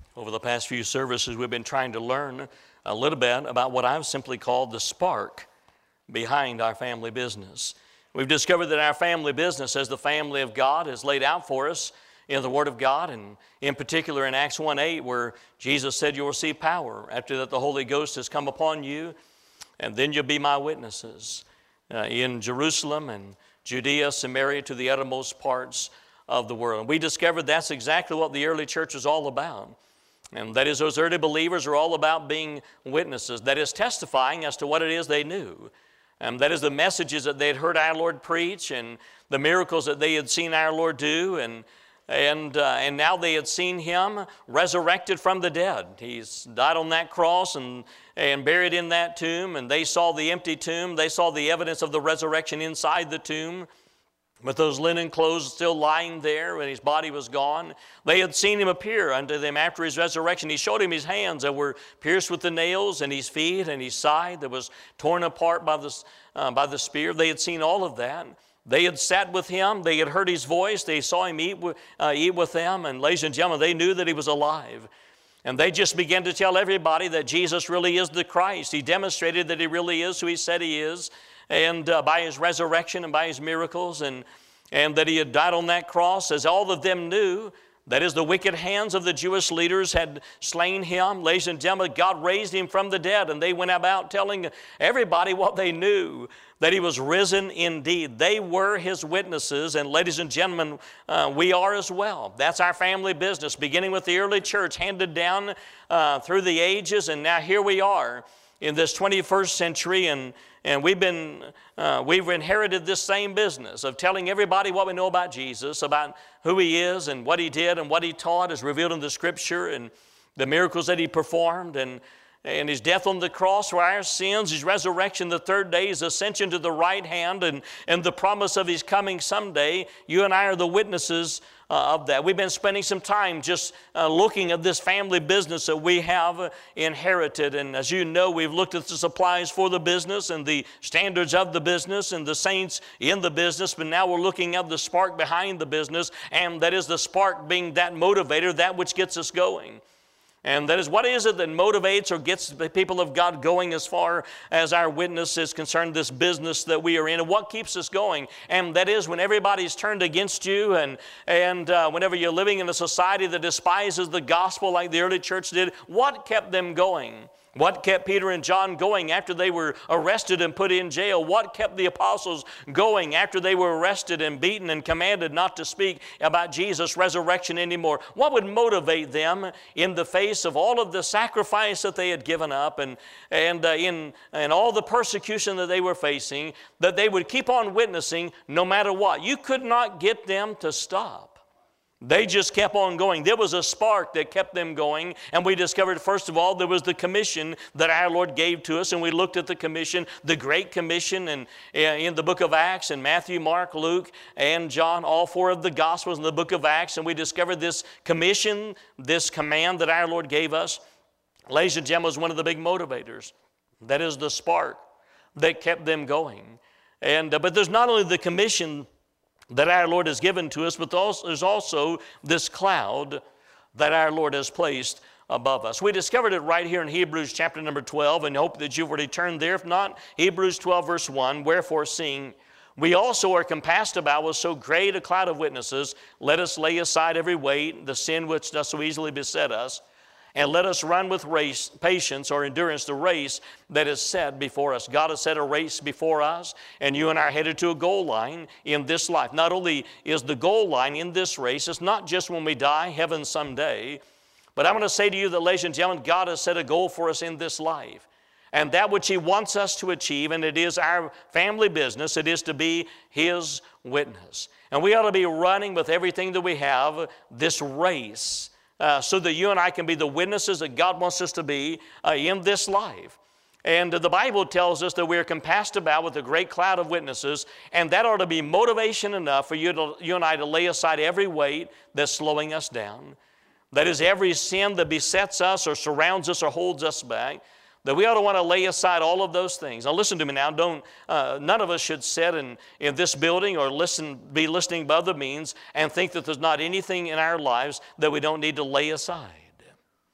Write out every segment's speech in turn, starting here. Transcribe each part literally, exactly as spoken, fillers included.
Over the past few services, we've been trying to learn a little bit about what I've simply called the spark behind our family business. We've discovered that our family business, as the family of God, is laid out for us in the Word of God, and in particular in Acts one eight, where Jesus said, "You'll receive power after that the Holy Ghost has come upon you, and then you'll be my witnesses uh, in Jerusalem and Judea, Samaria, to the uttermost parts of the world." And we discovered that's exactly what the early church was all about. And that is, those early believers are all about being witnesses. That is, testifying as to what it is they knew. And that is the messages that they had heard our Lord preach, and the miracles that they had seen our Lord do, and and uh, and now they had seen Him resurrected from the dead. He's died on that cross and and buried in that tomb, and they saw the empty tomb. They saw the evidence of the resurrection inside the tomb, with those linen clothes still lying there when His body was gone. They had seen Him appear unto them after His resurrection. He showed Him His hands that were pierced with the nails, and His feet and His side that was torn apart by the, uh, by the spear. They had seen all of that. They had sat with Him. They had heard His voice. They saw Him eat, uh, eat with them. And ladies and gentlemen, they knew that He was alive. And they just began to tell everybody that Jesus really is the Christ. He demonstrated that He really is who He said He is, and uh, by His resurrection and by His miracles, and, and that He had died on that cross, as all of them knew. That is, the wicked hands of the Jewish leaders had slain Him. Ladies and gentlemen, God raised Him from the dead, and they went about telling everybody what they knew, that He was risen indeed. They were His witnesses, and ladies and gentlemen, uh, we are as well. That's our family business, beginning with the early church, handed down uh, through the ages, and now here we are in this twenty-first century, and And we've been, uh, we've inherited this same business of telling everybody what we know about Jesus, about who He is and what He did and what He taught as revealed in the Scripture, and the miracles that He performed, and, and His death on the cross for our sins, His resurrection the third day, His ascension to the right hand, and, and the promise of His coming someday. You and I are the witnesses Uh, of that. We've been spending some time just uh, looking at this family business that we have uh, inherited. And as you know, we've looked at the supplies for the business and the standards of the business and the saints in the business. But now we're looking at the spark behind the business, and that is the spark being that motivator, that which gets us going. And that is, what is it that motivates or gets the people of God going as far as our witness is concerned, this business that we are in, and what keeps us going? And that is, when everybody's turned against you, and, and uh, whenever you're living in a society that despises the gospel like the early church did, what kept them going? What kept Peter and John going after they were arrested and put in jail? What kept the apostles going after they were arrested and beaten and commanded not to speak about Jesus' resurrection anymore? What would motivate them in the face of all of the sacrifice that they had given up, and, and, uh, in, and all the persecution that they were facing, that they would keep on witnessing no matter what? You could not get them to stop. They just kept on going. There was a spark that kept them going, and we discovered, first of all, there was the commission that our Lord gave to us, and we looked at the commission, the Great Commission, and in the book of Acts, and Matthew, Mark, Luke, and John, all four of the Gospels in the book of Acts, and we discovered this commission, this command that our Lord gave us. Ladies and gentlemen, was one of the big motivators. That is the spark that kept them going. And uh, but there's not only the commission that our Lord has given to us, but also, there's also this cloud that our Lord has placed above us. We discovered it right here in Hebrews chapter number twelve, and hope that you've already turned there. If not, Hebrews twelve verse one, "Wherefore seeing we also are compassed about with so great a cloud of witnesses, let us lay aside every weight, the sin which does so easily beset us, and let us run with race, patience or endurance the race that is set before us." God has set a race before us, and you and I are headed to a goal line in this life. Not only is the goal line in this race, it's not just when we die, heaven someday, but I'm going to say to you that, ladies and gentlemen, God has set a goal for us in this life. And that which He wants us to achieve, and it is our family business, it is to be His witness. And we ought to be running with everything that we have this race, Uh, so that you and I can be the witnesses that God wants us to be uh, in this life. And uh, the Bible tells us that we are compassed about with a great cloud of witnesses, and that ought to be motivation enough for you, to, you and I to lay aside every weight that's slowing us down. That is, every sin that besets us or surrounds us or holds us back. That we ought to want to lay aside all of those things. Now listen to me now. Don't, uh, none of us should sit in, in this building or listen, be listening by other means and think that there's not anything in our lives that we don't need to lay aside.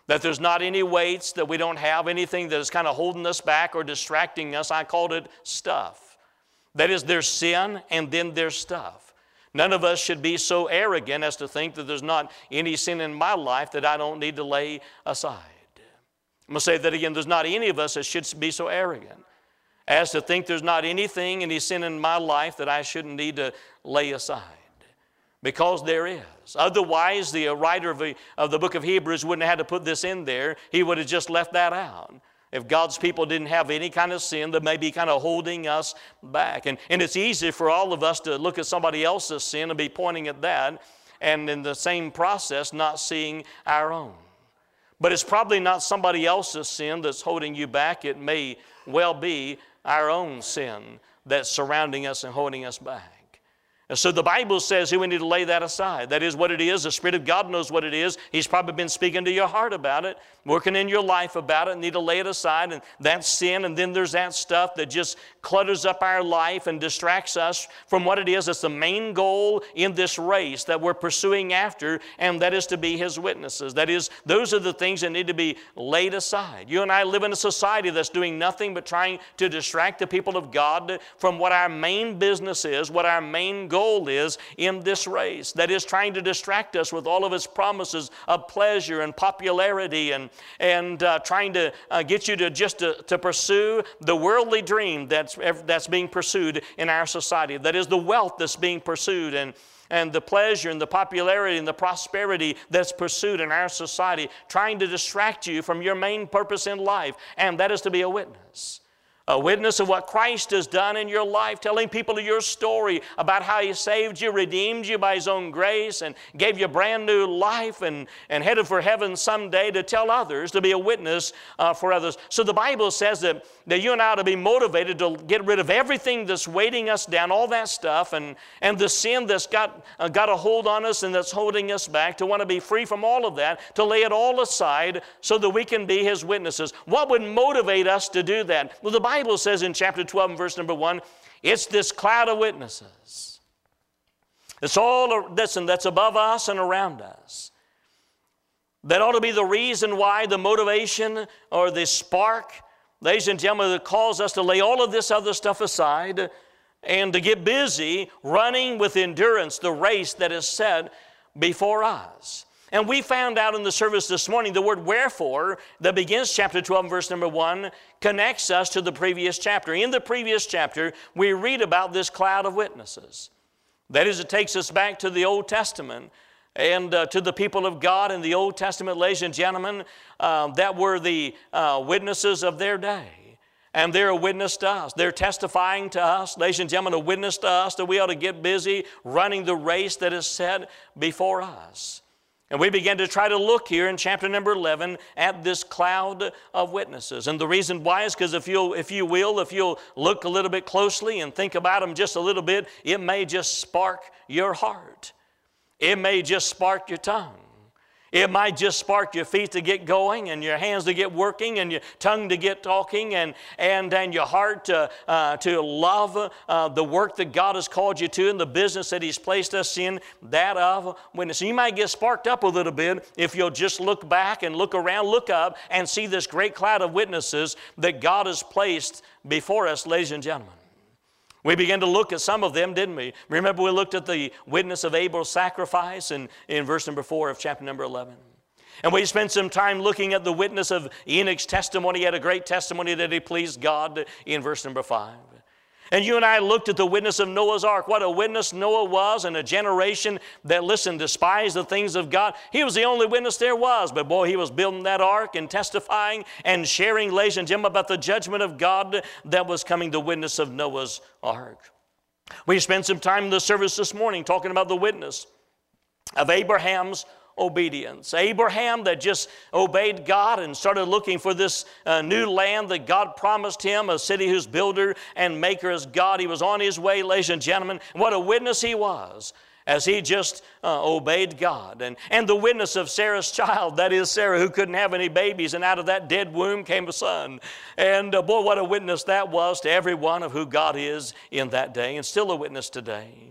That there's not any weights, that we don't have anything that is kind of holding us back or distracting us. I called it stuff. That is, there's sin and then there's stuff. None of us should be so arrogant as to think that there's not any sin in my life that I don't need to lay aside. I'm going to say that again. There's not any of us that should be so arrogant as to think there's not anything, any sin in my life that I shouldn't need to lay aside. Because there is. Otherwise, the writer of the, of the book of Hebrews wouldn't have had to put this in there. He would have just left that out. If God's people didn't have any kind of sin that may be kind of holding us back. And, and it's easy for all of us to look at somebody else's sin and be pointing at that, and in the same process not seeing our own. But it's probably not somebody else's sin that's holding you back. It may well be our own sin that's surrounding us and holding us back. And so the Bible says we need to lay that aside. That is what it is. The Spirit of God knows what it is. He's probably been speaking to your heart about it, working in your life about it, and need to lay it aside. And that's sin. And then there's that stuff that just clutters up our life and distracts us from what it is that's the main goal in this race that we're pursuing after, and that is to be His witnesses. That is, those are the things that need to be laid aside. You and I live in a society that's doing nothing but trying to distract the people of God from what our main business is, what our main goal goal is in this race. That is trying to distract us with all of its promises of pleasure and popularity, and, and uh, trying to uh, get you to just to, to pursue the worldly dream that's, that's being pursued in our society. That is the wealth that's being pursued, and and the pleasure and the popularity and the prosperity that's pursued in our society, trying to distract you from your main purpose in life, and that is to be a witness. A witness of what Christ has done in your life, telling people your story about how He saved you, redeemed you by His own grace, and gave you a brand new life, and, and headed for heaven someday to tell others, to be a witness uh, for others. So the Bible says that, that you and I ought to be motivated to get rid of everything that's weighting us down, all that stuff, and, and the sin that's got, uh, got a hold on us and that's holding us back, to want to be free from all of that, to lay it all aside so that we can be His witnesses. What would motivate us to do that? Well, the Bible The Bible says in chapter twelve and verse number one, it's this cloud of witnesses. It's all, listen, that's above us and around us. That ought to be the reason why, the motivation or the spark, ladies and gentlemen, that calls us to lay all of this other stuff aside and to get busy running with endurance the race that is set before us. And we found out in the service this morning the word wherefore that begins chapter twelve, verse number one, connects us to the previous chapter. In the previous chapter, we read about this cloud of witnesses. That is, it takes us back to the Old Testament and uh, to the people of God in the Old Testament, ladies and gentlemen, uh, that were the uh, witnesses of their day. And they're a witness to us. They're testifying to us, ladies and gentlemen, a witness to us that we ought to get busy running the race that is set before us. And we began to try to look here in chapter number eleven at this cloud of witnesses. And the reason why is because if you'll, if you will, if you'll look a little bit closely and think about them just a little bit, it may just spark your heart. It may just spark your tongue. It might just spark your feet to get going, and your hands to get working, and your tongue to get talking, and, and, and your heart to, uh, to love uh, the work that God has called you to and the business that He's placed us in, that of witness. You might get sparked up a little bit if you'll just look back and look around, look up, and see this great cloud of witnesses that God has placed before us, ladies and gentlemen. We began to look at some of them, didn't we? Remember, we looked at the witness of Abel's sacrifice in, in verse number four of chapter number eleven. And we spent some time looking at the witness of Enoch's testimony. He had a great testimony that he pleased God in verse number five. And you and I looked at the witness of Noah's ark. What a witness Noah was, in a generation that, listen, despised the things of God. He was the only witness there was. But boy, he was building that ark and testifying and sharing, ladies and gentlemen, about the judgment of God that was coming, the witness of Noah's ark. We spent some time in the service this morning talking about the witness of Abraham's obedience. Abraham that just obeyed God and started looking for this uh, new land that God promised him, a city whose builder and maker is God. He was on his way, ladies and gentlemen. What a witness he was as he just uh, obeyed God. And, and the witness of Sarah's child, that is Sarah, who couldn't have any babies, and out of that dead womb came a son. And uh, boy, what a witness that was to everyone of who God is in that day, and still a witness today.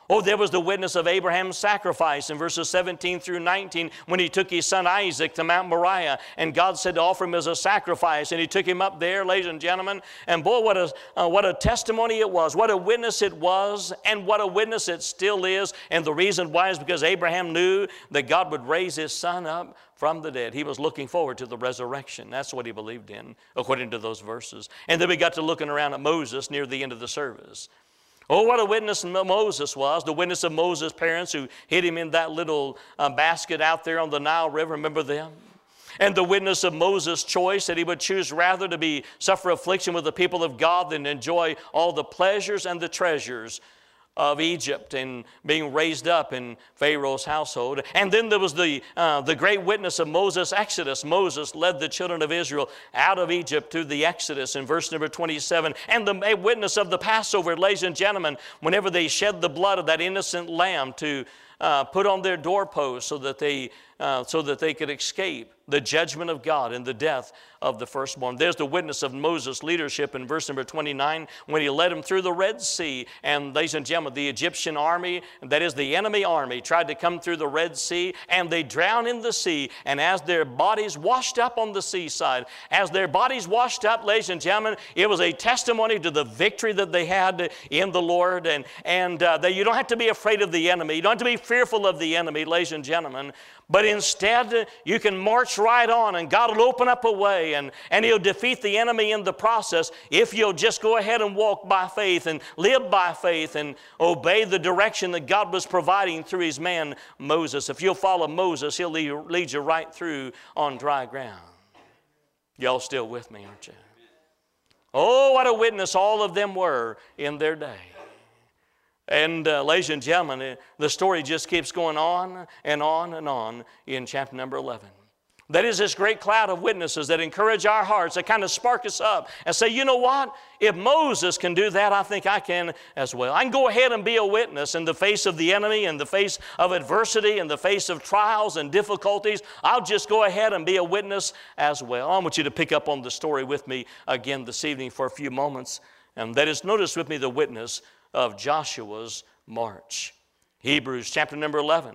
Oh, there was the witness of Abraham's sacrifice in verses seventeen through nineteen when he took his son Isaac to Mount Moriah, and God said to offer him as a sacrifice, and he took him up there, ladies and gentlemen, and boy, what a, uh, what a testimony it was, what a witness it was, and what a witness it still is. And the reason why is because Abraham knew that God would raise his son up from the dead. He was looking forward to the resurrection. That's what he believed in, according to those verses. And then we got to looking around at Moses near the end of the service. Oh, what a witness Moses was, the witness of Moses' parents who hid him in that little uh, basket out there on the Nile River. Remember them? And the witness of Moses' choice that he would choose rather to be suffer affliction with the people of God than enjoy all the pleasures and the treasures of Egypt and being raised up in Pharaoh's household. And then there was the, uh, the great witness of Moses' exodus. Moses led the children of Israel out of Egypt through the exodus in verse number twenty-seven. And the witness of the Passover, ladies and gentlemen, whenever they shed the blood of that innocent lamb to uh, put on their doorposts so that they uh, so that they could escape the judgment of God and the death of the firstborn. There's the witness of Moses' leadership in verse number twenty-nine when he led them through the Red Sea. And ladies and gentlemen, the Egyptian army, that is the enemy army, tried to come through the Red Sea, and they drowned in the sea. And as their bodies washed up on the seaside, as their bodies washed up, ladies and gentlemen, it was a testimony to the victory that they had in the Lord. And, and uh, that you don't have to be afraid of the enemy. You don't have to be fearful of the enemy, ladies and gentlemen. But instead, you can march right on, and God will open up a way, and, and He'll defeat the enemy in the process if you'll just go ahead and walk by faith and live by faith and obey the direction that God was providing through His man Moses. If you'll follow Moses, He'll lead, lead you right through on dry ground. Y'all still with me, aren't you? Oh, what a witness all of them were in their day. And uh, ladies and gentlemen, the story just keeps going on and on and on in chapter number eleven. That is this great cloud of witnesses that encourage our hearts, that kind of spark us up and say, you know what? If Moses can do that, I think I can as well. I can go ahead and be a witness in the face of the enemy, in the face of adversity, in the face of trials and difficulties. I'll just go ahead and be a witness as well. I want you to pick up on the story with me again this evening for a few moments. And that is, notice with me the witness of Joshua's march. Hebrews chapter number eleven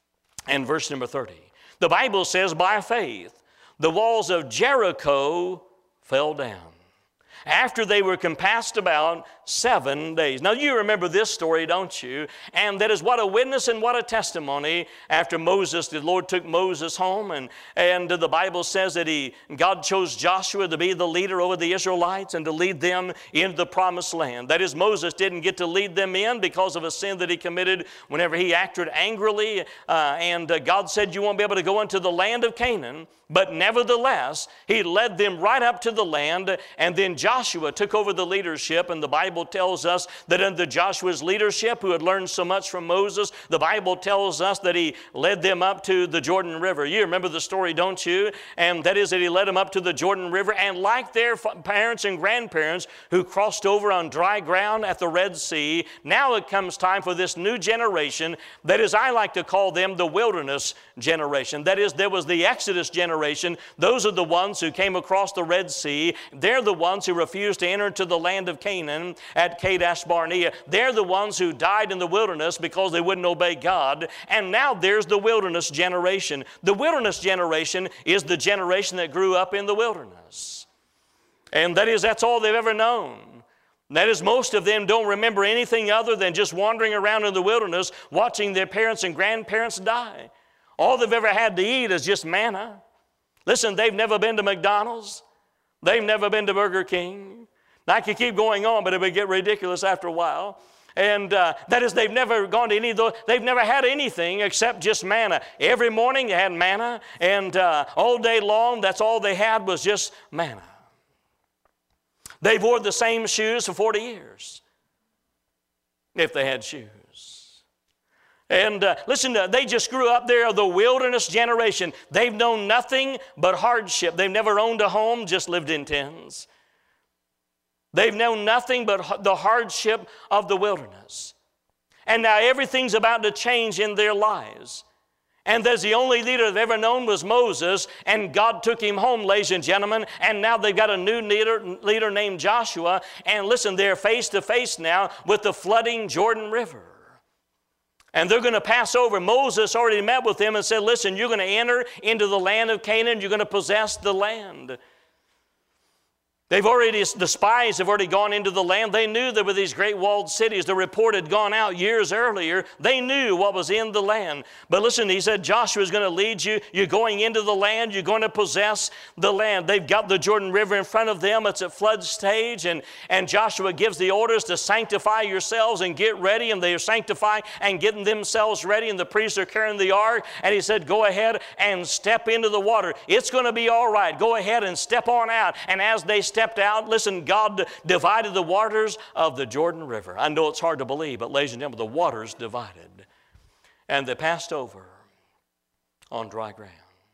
and verse number thirty. The Bible says, by faith, the walls of Jericho fell down after they were compassed about seven days. Now, you remember this story, don't you? And that is what a witness and what a testimony. After Moses, the Lord took Moses home, and, and the Bible says that he, God chose Joshua to be the leader over the Israelites and to lead them into the promised land. That is, Moses didn't get to lead them in because of a sin that he committed whenever he acted angrily. Uh, and uh, God said, you won't be able to go into the land of Canaan. But nevertheless, he led them right up to the land, and then Joshua took over the leadership. And the Bible tells us that under Joshua's leadership, who had learned so much from Moses, the Bible tells us that he led them up to the Jordan River. You remember the story, don't you? And that is that he led them up to the Jordan River, and like their parents and grandparents who crossed over on dry ground at the Red Sea, now it comes time for this new generation. That is, I like to call them the wilderness generation. That is, there was the Exodus generation. Those are the ones who came across the Red Sea. They're the ones who refused to enter into the land of Canaan at Kadesh Barnea. They're the ones who died in the wilderness because they wouldn't obey God. And now there's the wilderness generation. The wilderness generation is the generation that grew up in the wilderness. And that is, that's all they've ever known. That is, most of them don't remember anything other than just wandering around in the wilderness watching their parents and grandparents die. All they've ever had to eat is just manna. Listen, they've never been to McDonald's. They've never been to Burger King. Now, I could keep going on, but it would get ridiculous after a while. And uh, that is, they've never gone to any of those. They've never had anything except just manna. Every morning they had manna, and uh, all day long, that's all they had was just manna. They've worn the same shoes for forty years, if they had shoes. And uh, listen, uh, they just grew up there, the wilderness generation. They've known nothing but hardship. They've never owned a home, just lived in tents. They've known nothing but the hardship of the wilderness. And now everything's about to change in their lives. And there's the only leader they've ever known was Moses, and God took him home, ladies and gentlemen, and now they've got a new leader, leader named Joshua. And listen, they're face to face now with the flooding Jordan River. And they're going to pass over. Moses already met with them and said, listen, you're going to enter into the land of Canaan. You're going to possess the land. They've already, the spies have already gone into the land. They knew there were these great walled cities. The report had gone out years earlier. They knew what was in the land. But listen, he said, Joshua is going to lead you. You're going into the land. You're going to possess the land. They've got the Jordan River in front of them. It's at flood stage. And, and Joshua gives the orders to sanctify yourselves and get ready. And they are sanctifying and getting themselves ready. And the priests are carrying the ark. And he said, go ahead and step into the water. It's going to be all right. Go ahead and step on out. And as they step stepped out, listen, God divided the waters of the Jordan River. I know it's hard to believe, but ladies and gentlemen, the waters divided. And they passed over on dry ground.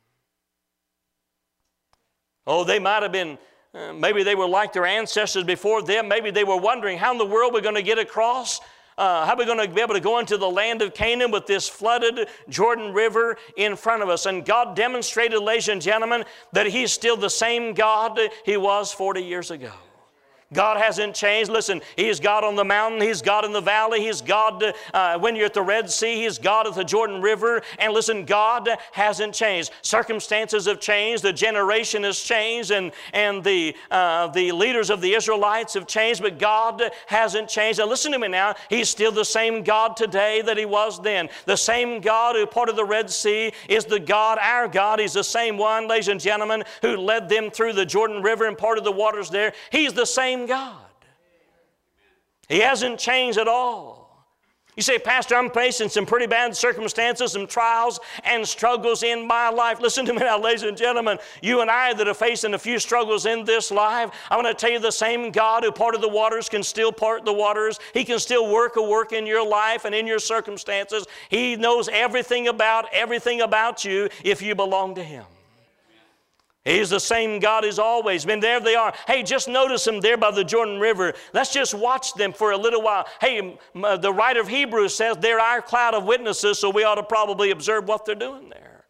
Oh, they might have been, uh, maybe they were like their ancestors before them. Maybe they were wondering how in the world we're going to get across. Uh, how are we going to be able to go into the land of Canaan with this flooded Jordan River in front of us? And God demonstrated, ladies and gentlemen, that He's still the same God He was forty years ago. God hasn't changed. Listen, He's God on the mountain. He's God in the valley. He's God uh, when you're at the Red Sea. He's God at the Jordan River. And listen, God hasn't changed. Circumstances have changed. The generation has changed. And, and the, uh, the leaders of the Israelites have changed. But God hasn't changed. And listen to me now. He's still the same God today that He was then. The same God who parted the Red Sea is the God, our God. He's the same one, ladies and gentlemen, who led them through the Jordan River and parted the waters there. He's the same God. He hasn't changed at all. You say, Pastor, I'm facing some pretty bad circumstances, some trials and struggles in my life. Listen to me now, ladies and gentlemen. You and I that are facing a few struggles in this life, I want to tell you the same God who parted the waters can still part the waters. He can still work a work in your life and in your circumstances. He knows everything about everything about you if you belong to Him. He's the same God as always been. There they are. Hey, just notice them there by the Jordan River. Let's just watch them for a little while. Hey, the writer of Hebrews says they're our cloud of witnesses, so we ought to probably observe what they're doing there.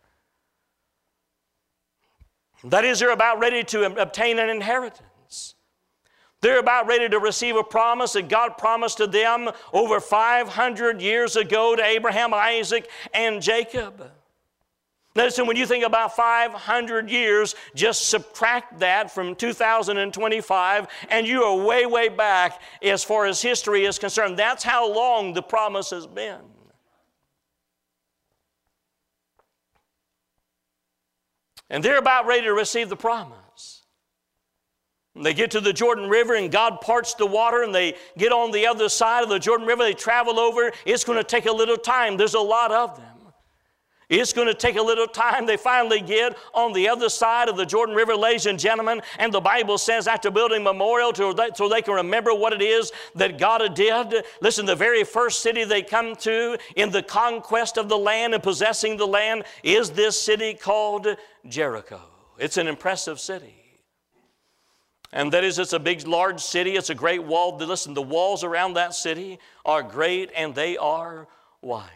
That is, they're about ready to obtain an inheritance. They're about ready to receive a promise that God promised to them over five hundred years ago to Abraham, Isaac, and Jacob. Listen, when you think about five hundred years, just subtract that from two thousand twenty-five, and you are way, way back as far as history is concerned. That's how long the promise has been. And they're about ready to receive the promise. And they get to the Jordan River, and God parts the water, and they get on the other side of the Jordan River. They travel over. It's going to take a little time. There's a lot of them. It's going to take a little time. They finally get on the other side of the Jordan River, ladies and gentlemen, and the Bible says after building a memorial to, so they can remember what it is that God did. Listen, the very first city they come to in the conquest of the land and possessing the land is this city called Jericho. It's an impressive city. And that is, it's a big, large city. It's a great wall. Listen, the walls around that city are great and they are wide.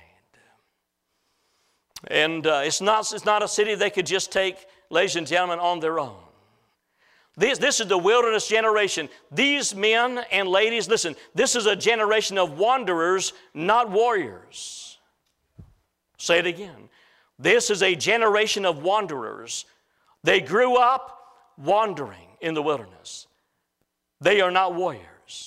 And uh, it's not, it's not a city they could just take, ladies and gentlemen, on their own. This, this is the wilderness generation. These men and ladies, listen, this is a generation of wanderers, not warriors. Say it again. This is a generation of wanderers. They grew up wandering in the wilderness. They are not warriors.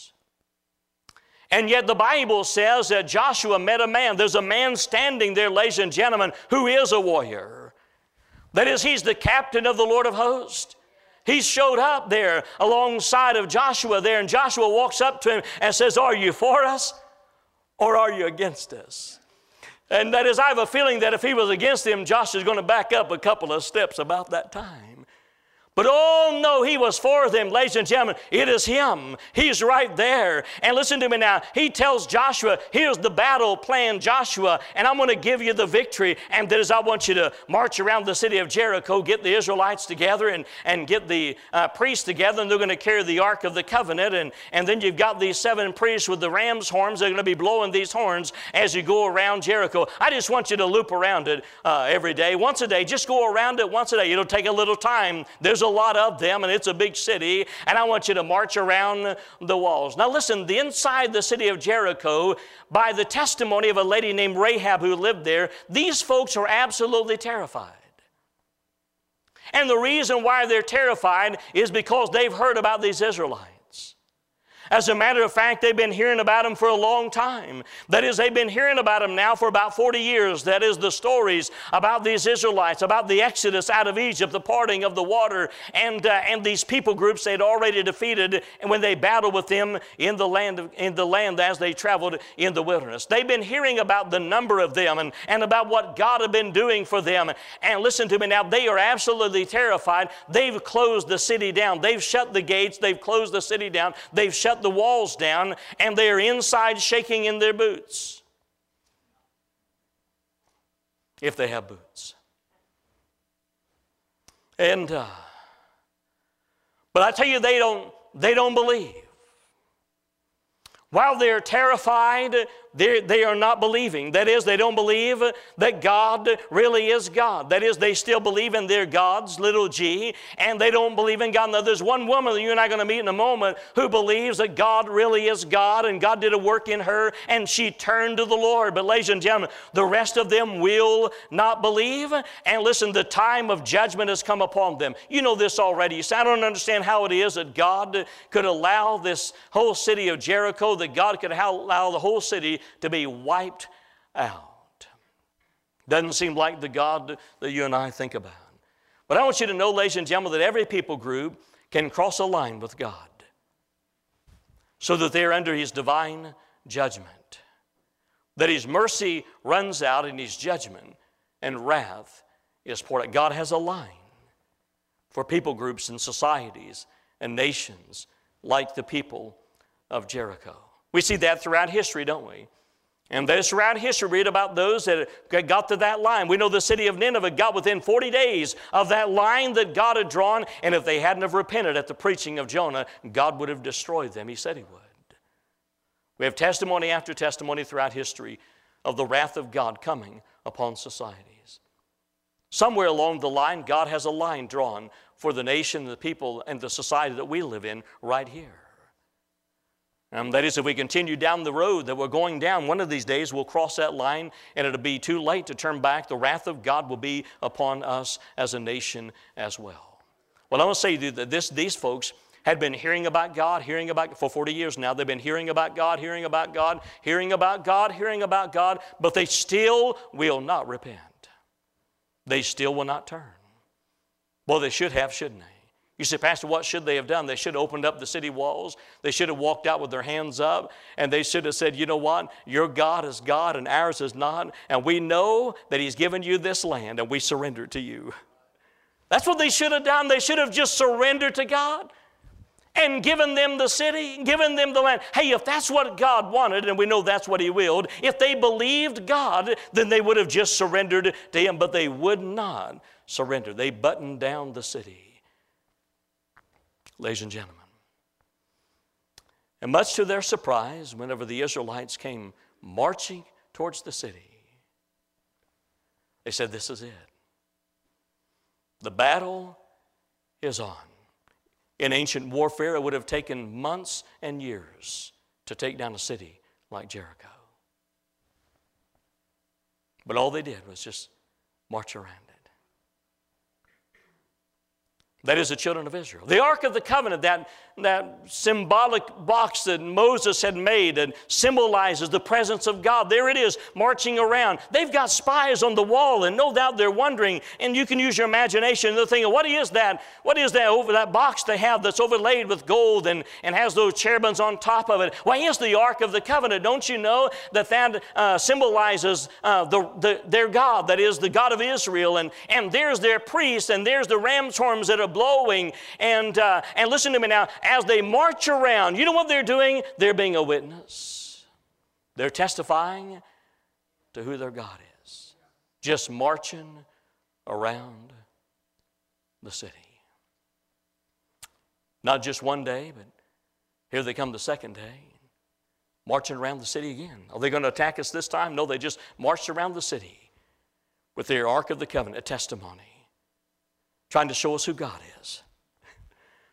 And yet the Bible says that Joshua met a man. There's a man standing there, ladies and gentlemen, who is a warrior. That is, he's the captain of the Lord of hosts. He showed up there alongside of Joshua there, and Joshua walks up to him and says, are you for us or are you against us? And that is, I have a feeling that if he was against him, Joshua's going to back up a couple of steps about that time. But oh no, he was for them, ladies and gentlemen. It is him. He's right there. And listen to me now. He tells Joshua, here's the battle plan, Joshua, and I'm going to give you the victory. And that is, I want you to march around the city of Jericho, get the Israelites together and, and get the uh, priests together, and they're going to carry the Ark of the Covenant. And, and then you've got these seven priests with the ram's horns. They're going to be blowing these horns as you go around Jericho. I just want you to loop around it uh, every day. Once a day, just go around it once a day. It'll take a little time. There's a lot of them, and it's a big city, and I want you to march around the walls. Now listen, the inside the city of Jericho, by the testimony of a lady named Rahab who lived there, these folks are absolutely terrified. And the reason why they're terrified is because they've heard about these Israelites. As a matter of fact, they've been hearing about them for a long time. That is, they've been hearing about them now for about forty years. That is, the stories about these Israelites, about the exodus out of Egypt, the parting of the water, and, uh, and these people groups they had already defeated, and when they battled with them in the land, of, in the land as they traveled in the wilderness. They've been hearing about the number of them and, and about what God had been doing for them. And listen to me now, they are absolutely terrified. They've closed the city down. They've shut the gates. They've closed the city down. They've shut the walls down, and they are inside shaking in their boots. If they have boots. And uh, but I tell you, they don't they don't believe. While they're terrified, they they are not believing. That is, they don't believe that God really is God. That is, they still believe in their gods, little g, and they don't believe in God. Now, there's one woman that you and I are going to meet in a moment who believes that God really is God, and God did a work in her, and she turned to the Lord. But ladies and gentlemen, the rest of them will not believe. And listen, the time of judgment has come upon them. You know this already. You say, I don't understand how it is that God could allow this whole city of Jericho, that God could allow the whole city to be wiped out. Doesn't seem like the God that you and I think about. But I want you to know, ladies and gentlemen, that every people group can cross a line with God so that they're under His divine judgment. That His mercy runs out and His judgment and wrath is poured out. God has a line for people groups and societies and nations like the people of Jericho. We see that throughout history, don't we? And there's throughout history, read about those that got to that line. We know the city of Nineveh got within forty days of that line that God had drawn, and if they hadn't have repented at the preaching of Jonah, God would have destroyed them. He said He would. We have testimony after testimony throughout history of the wrath of God coming upon societies. Somewhere along the line, God has a line drawn for the nation, the people, and the society that we live in right here. Um, that is, if we continue down the road that we're going down, one of these days we'll cross that line and it'll be too late to turn back. The wrath of God will be upon us as a nation as well. Well, I want to say to you that this, these folks had been hearing about God, hearing about, for forty years now, they've been hearing about God, hearing about God, hearing about God, hearing about God, but they still will not repent. They still will not turn. Well, they should have, shouldn't they? You say, Pastor, what should they have done? They should have opened up the city walls. They should have walked out with their hands up. And they should have said, you know what? Your God is God and ours is not. And we know that He's given you this land and we surrender to you. That's what they should have done. They should have just surrendered to God and given them the city, given them the land. Hey, if that's what God wanted, and we know that's what He willed, if they believed God, then they would have just surrendered to Him. But they would not surrender. They buttoned down the city. Ladies and gentlemen. And much to their surprise, whenever the Israelites came marching towards the city, they said, this is it. The battle is on. In ancient warfare, it would have taken months and years to take down a city like Jericho. But all they did was just march around it. That is the children of Israel. The Ark of the Covenant, that, that symbolic box that Moses had made and symbolizes the presence of God. There it is, marching around. They've got spies on the wall, and no doubt they're wondering, and you can use your imagination. They're thinking, what is that? What is that over that box they have that's overlaid with gold and, and has those cherubims on top of it? Why, it's the Ark of the Covenant. Don't you know that that uh, symbolizes uh, the, the, their God, that is the God of Israel, and, and there's their priests, and there's the ram's horns that are blowing, and uh, and listen to me now, as they march around, you know what they're doing? They're being a witness. They're testifying to who their God is. Just marching around the city. Not just one day, but here they come the second day, marching around the city again. Are they going to attack us this time? No, they just marched around the city with their Ark of the Covenant, a testimony, trying to show us who God is.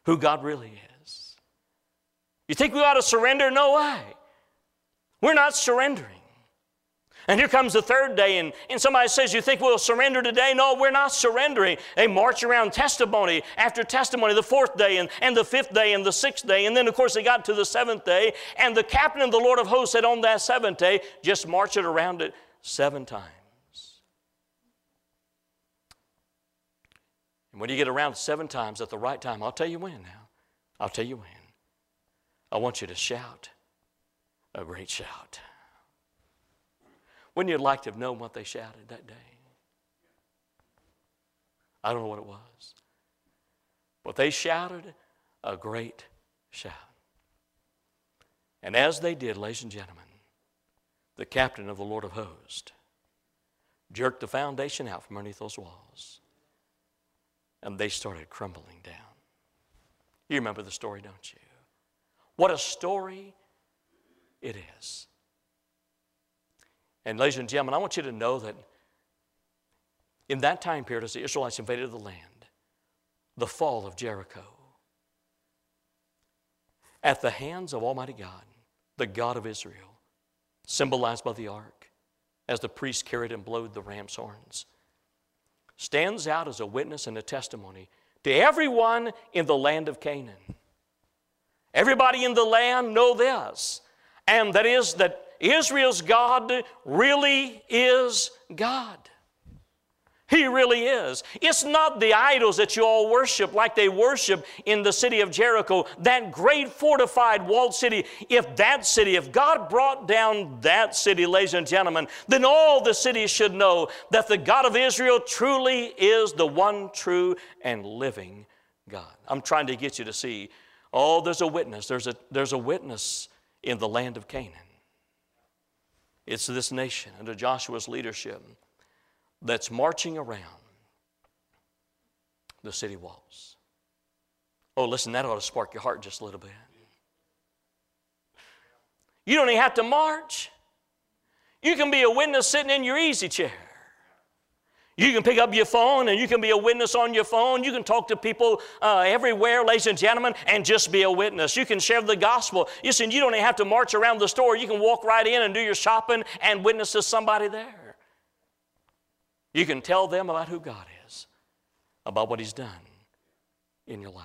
who God really is. You think we ought to surrender? No way. We're not surrendering. And here comes the third day, and, and somebody says, you think we'll surrender today? No, we're not surrendering. They march around testimony after testimony, the fourth day, and, and the fifth day, and the sixth day. And then, of course, they got to the seventh day, and the captain of the Lord of hosts said on that seventh day, just march it around it seven times. And when you get around seven times at the right time, I'll tell you when now. I'll tell you when. I want you to shout a great shout. Wouldn't you like to have known what they shouted that day? I don't know what it was. But they shouted a great shout. And as they did, ladies and gentlemen, the captain of the Lord of hosts jerked the foundation out from underneath those walls. And they started crumbling down. You remember the story, don't you? What a story it is. And ladies and gentlemen, I want you to know that in that time period, as the Israelites invaded the land, the fall of Jericho, at the hands of Almighty God, the God of Israel, symbolized by the ark, as the priests carried and blowed the ram's horns, stands out as a witness and a testimony to everyone in the land of Canaan. Everybody in the land know this, and that is that Israel's God really is God. He really is. It's not the idols that you all worship like they worship in the city of Jericho, that great fortified walled city. If that city, if God brought down that city, ladies and gentlemen, then all the cities should know that the God of Israel truly is the one true and living God. I'm trying to get you to see, oh, there's a witness. There's a, there's a witness in the land of Canaan. It's this nation under Joshua's leadership that's marching around the city walls. Oh, listen, that ought to spark your heart just a little bit. You don't even have to march. You can be a witness sitting in your easy chair. You can pick up your phone and you can be a witness on your phone. You can talk to people uh, everywhere, ladies and gentlemen, and just be a witness. You can share the gospel. You see, you don't even have to march around the store. You can walk right in and do your shopping and witness to somebody there. You can tell them about who God is, about what He's done in your life.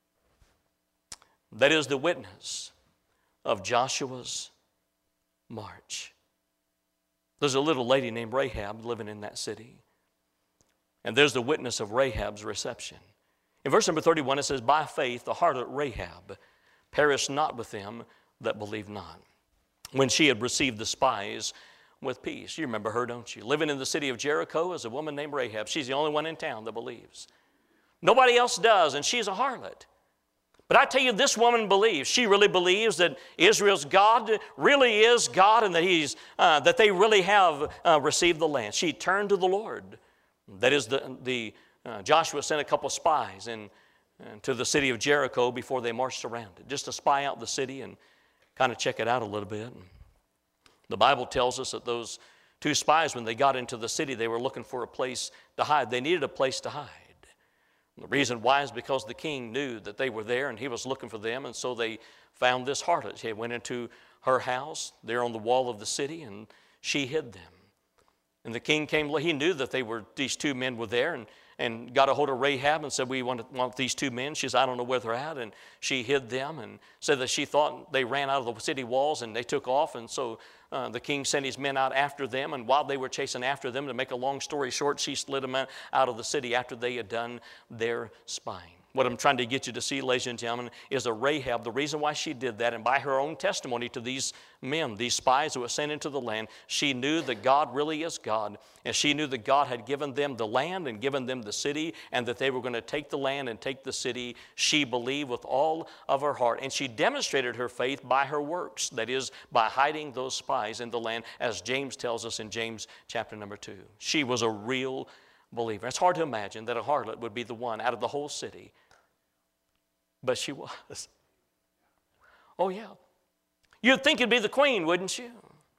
That is the witness of Joshua's march. There's a little lady named Rahab living in that city. And there's the witness of Rahab's reception. In verse number thirty-one, it says, by faith the harlot Rahab perished not with them that believed not, when she had received the spies with peace. You remember her, don't you? Living in the city of Jericho is a woman named Rahab. She's the only one in town that believes. Nobody else does, and she's a harlot. But I tell you, this woman believes. She really believes that Israel's God really is God, and that He's uh, that they really have uh, received the land. She turned to the Lord. That is, the, the uh, Joshua sent a couple of spies in, uh, to the city of Jericho before they marched around it, just to spy out the city and kind of check it out a little bit. And the Bible tells us that those two spies, when they got into the city, they were looking for a place to hide. They needed a place to hide. And the reason why is because the king knew that they were there and he was looking for them, and so they found this harlot. They went into her house there on the wall of the city, and she hid them. And the king came, he knew that they were, these two men were there, and, and got a hold of Rahab and said, we want, want these two men. She said, I don't know where they're at. And she hid them and said that she thought they ran out of the city walls and they took off. And so uh, the king sent his men out after them. And while they were chasing after them, to make a long story short, she slid them out, out of the city after they had done their spying. What I'm trying to get you to see, ladies and gentlemen, is a Rahab, the reason why she did that, and by her own testimony to these men, these spies who were sent into the land, she knew that God really is God, and she knew that God had given them the land and given them the city, and that they were going to take the land and take the city. She believed with all of her heart, and she demonstrated her faith by her works, that is, by hiding those spies in the land, as James tells us in James chapter number two. She was a real believer. It's hard to imagine that a harlot would be the one out of the whole city. But she was. Oh, yeah. You'd think it'd be the queen, wouldn't you?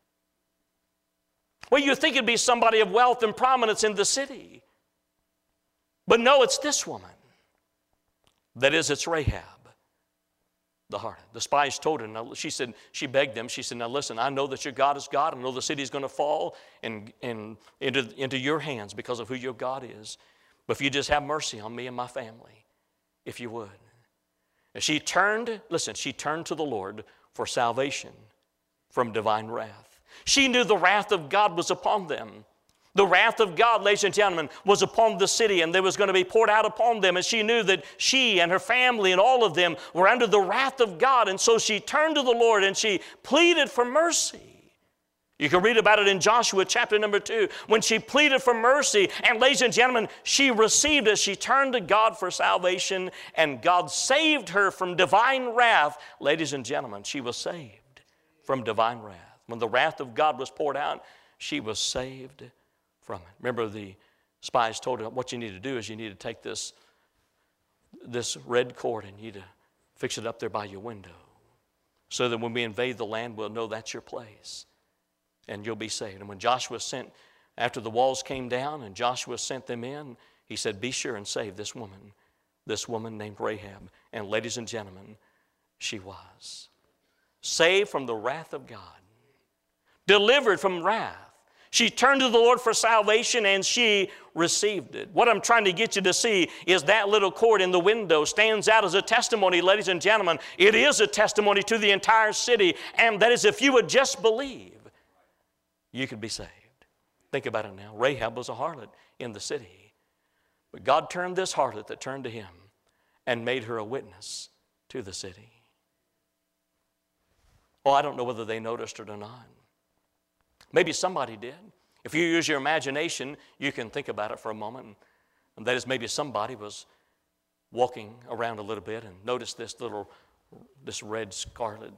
Well, you'd think it'd be somebody of wealth and prominence in the city. But no, it's this woman. That is, it's Rahab. the harlot. The spies told her, now, she said, she begged them, she said, now listen, I know that your God is God. I know the city is going to fall and, and into, into your hands because of who your God is. But if you just have mercy on me and my family, if you would. And she turned, listen, she turned to the Lord for salvation from divine wrath. She knew the wrath of God was upon them. The wrath of God, ladies and gentlemen, was upon the city, and there was going to be poured out upon them. And she knew that she and her family and all of them were under the wrath of God. And so she turned to the Lord and she pleaded for mercy. You can read about it in Joshua chapter number two, when she pleaded for mercy. And ladies and gentlemen, she received it. She turned to God for salvation, and God saved her from divine wrath. Ladies and gentlemen, she was saved from divine wrath. When the wrath of God was poured out, she was saved from it. Remember, the spies told her, what you need to do is you need to take this, this red cord and you need to fix it up there by your window so that when we invade the land, we'll know that's your place and you'll be saved. And when Joshua sent, after the walls came down and Joshua sent them in, he said, be sure and save this woman, this woman named Rahab. And ladies and gentlemen, she was saved from the wrath of God, delivered from wrath. She turned to the Lord for salvation and she received it. What I'm trying to get you to see is that little cord in the window stands out as a testimony, ladies and gentlemen. It is a testimony to the entire city, and that is if you would just believe, you could be saved. Think about it now. Rahab was a harlot in the city, but God turned this harlot that turned to him and made her a witness to the city. Oh, I don't know whether they noticed it or not. Maybe somebody did. If you use your imagination, you can think about it for a moment. And that is, maybe somebody was walking around a little bit and noticed this little, this red scarlet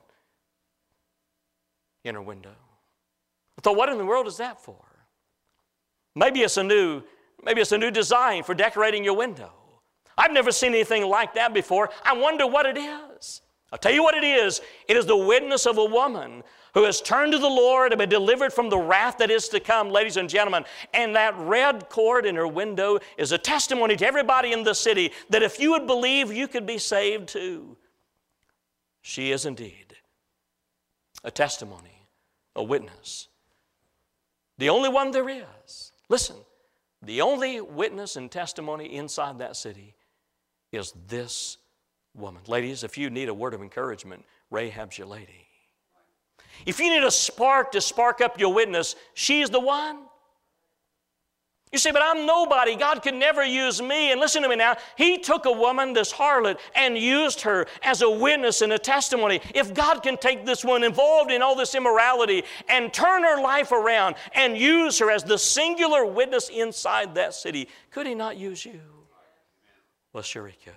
in her window. I thought, what in the world is that for? Maybe it's a new, maybe it's a new design for decorating your window. I've never seen anything like that before. I wonder what it is. I'll tell you what it is. It is the witness of a woman who has turned to the Lord and been delivered from the wrath that is to come, ladies and gentlemen. And that red cord in her window is a testimony to everybody in the city that if you would believe, you could be saved too. She is indeed a testimony, a witness. The only one there is. Listen, the only witness and testimony inside that city is this woman. Ladies, if you need a word of encouragement, Rahab's your lady. If you need a spark to spark up your witness, she's the one. You say, but I'm nobody. God could never use me. And listen to me now. He took a woman, this harlot, and used her as a witness and a testimony. If God can take this one involved in all this immorality and turn her life around and use her as the singular witness inside that city, could He not use you? Well, sure He could.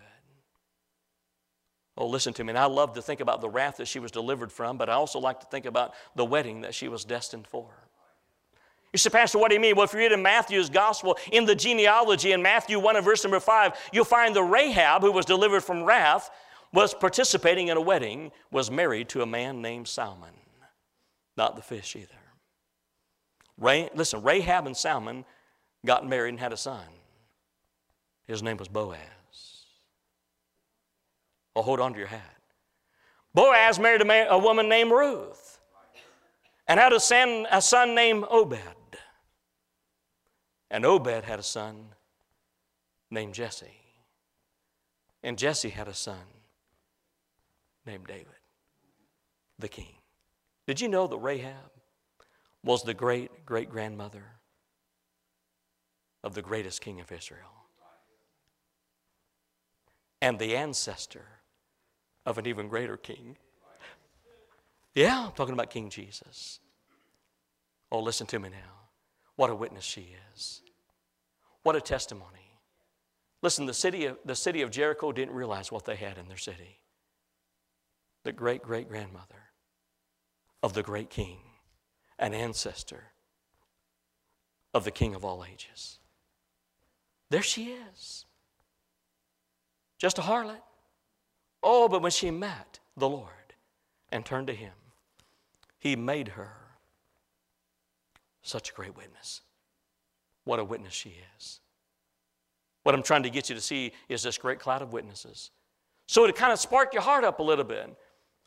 Oh, listen to me. And I love to think about the wrath that she was delivered from, but I also like to think about the wedding that she was destined for. You say, Pastor, what do you mean? Well, if you read in Matthew's gospel, in the genealogy, in Matthew one and verse number five, you'll find the Rahab, who was delivered from wrath, was participating in a wedding, was married to a man named Salmon. Not the fish either. Ray, listen, Rahab and Salmon got married and had a son. His name was Boaz. Oh, hold on to your hat. Boaz married a, man, a woman named Ruth and had a son, a son named Obed. And Obed had a son named Jesse. And Jesse had a son named David, the king. Did you know that Rahab was the great, great-grandmother of the greatest king of Israel? And the ancestor of an even greater king. Yeah, I'm talking about King Jesus. Oh, listen to me now. What a witness she is. What a testimony. Listen, the city of, the city of Jericho didn't realize what they had in their city. The great-great-grandmother of the great king, an ancestor of the King of all ages. There she is. Just a harlot. Oh, but when she met the Lord and turned to Him, He made her such a great witness. What a witness she is. What I'm trying to get you to see is this great cloud of witnesses. So to kind of spark your heart up a little bit,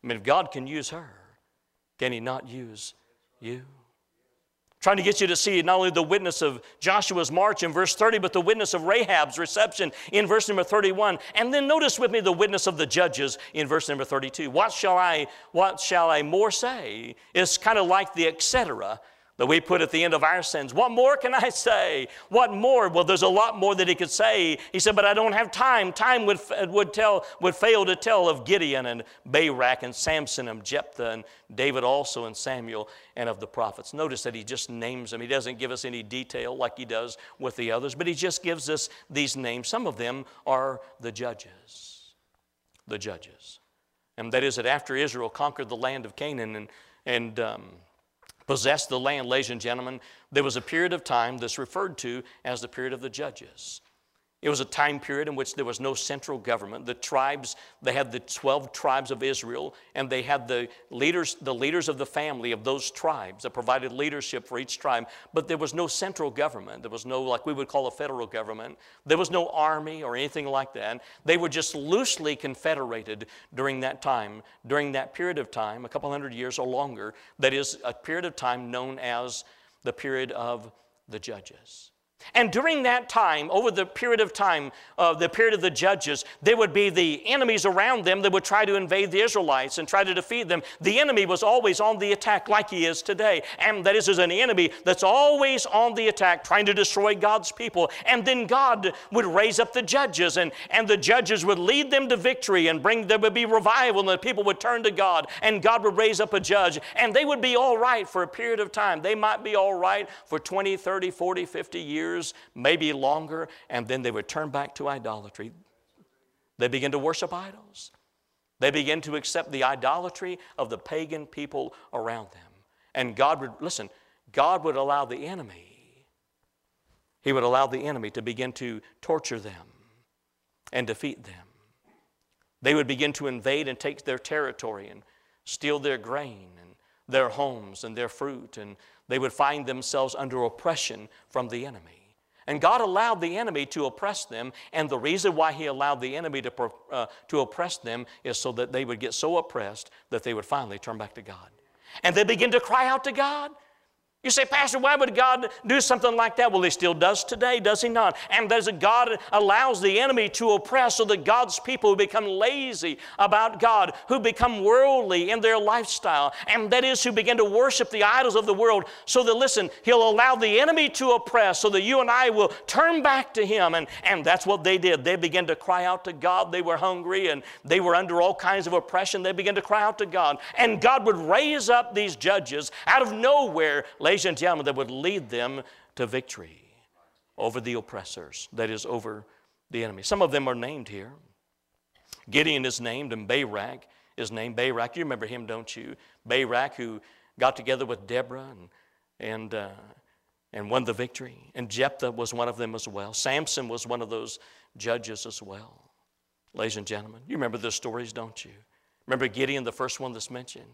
I mean, if God can use her, can He not use you? Trying to get you to see not only the witness of Joshua's march in verse thirty, but the witness of Rahab's reception in verse number thirty-one. And then notice with me the witness of the judges in verse number thirty-two. What shall I, what shall I more say? It's kind of like the et cetera that we put at the end of our sins. What more can I say? What more? Well, there's a lot more that he could say. He said, but I don't have time. Time would, would, tell, would fail to tell of Gideon and Barak and Samson and Jephthah and David also and Samuel and of the prophets. Notice that he just names them. He doesn't give us any detail like he does with the others, but he just gives us these names. Some of them are the judges. The judges. And that is that after Israel conquered the land of Canaan and, and um, possessed the land, ladies and gentlemen, there was a period of time that's referred to as the period of the judges. It was a time period in which there was no central government. The tribes, they had the twelve tribes of Israel, and they had the leaders, the leaders of the family of those tribes that provided leadership for each tribe. But there was no central government. There was no, like we would call a federal government. There was no army or anything like that. They were just loosely confederated during that time, during that period of time, a couple hundred years or longer. That is a period of time known as the period of the judges. And during that time, over the period of time, uh, the period of the judges, there would be the enemies around them that would try to invade the Israelites and try to defeat them. The enemy was always on the attack like he is today. And that is, there's an enemy that's always on the attack trying to destroy God's people. And then God would raise up the judges, and, and the judges would lead them to victory and bring, there would be revival, and the people would turn to God, and God would raise up a judge, and they would be all right for a period of time. They might be all right for twenty, thirty, forty, fifty years. Maybe longer, and then they would turn back to idolatry. They begin to worship idols. They begin to accept the idolatry of the pagan people around them. And God would, listen, God would allow the enemy, He would allow the enemy to begin to torture them and defeat them. They would begin to invade and take their territory and steal their grain and their homes and their fruit, and they would find themselves under oppression from the enemy. And God allowed the enemy to oppress them, and the reason why He allowed the enemy to, uh, to oppress them is so that they would get so oppressed that they would finally turn back to God. And they begin to cry out to God. You say, Pastor, why would God do something like that? Well, He still does today, does He not? And there's a God allows the enemy to oppress so that God's people who become lazy about God, who become worldly in their lifestyle, and that is who begin to worship the idols of the world, so that, listen, He'll allow the enemy to oppress so that you and I will turn back to Him. And, and that's what they did. They began to cry out to God. They were hungry and they were under all kinds of oppression. They began to cry out to God. And God would raise up these judges out of nowhere, ladies and gentlemen, that would lead them to victory over the oppressors, that is, over the enemy. Some of them are named here. Gideon is named, and Barak is named. Barak, you remember him, don't you? Barak, who got together with Deborah and, and, uh, and won the victory. And Jephthah was one of them as well. Samson was one of those judges as well. Ladies and gentlemen, you remember those stories, don't you? Remember Gideon, the first one that's mentioned?